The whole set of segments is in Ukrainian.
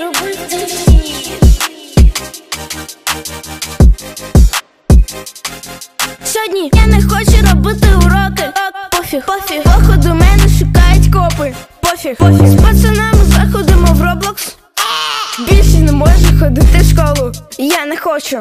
робити хід. Сьогодні я не хочу робити уроки. Пофіг, пофіг, походу мене шукають копи. Пофіг, пофіг, з пацанами заходимо в Roblox. Більше не можу ходити в школу, я не хочу.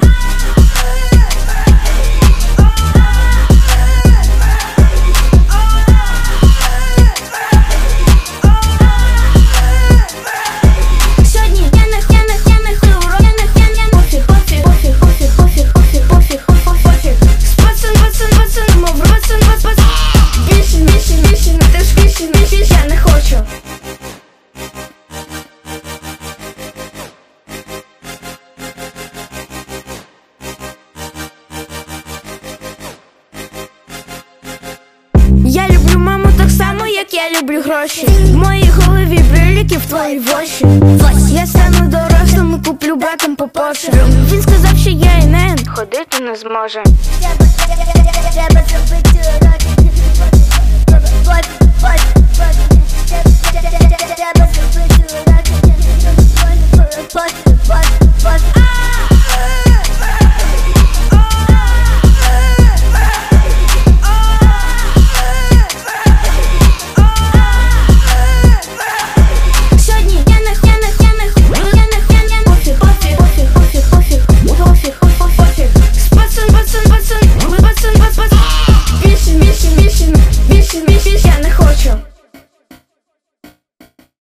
Я люблю маму так само, як я люблю гроші. В моїй голові бриліки, в твоїй воші. Я стану дорослим і куплю братом по Порше. Він сказав, що я і ходити не зможе.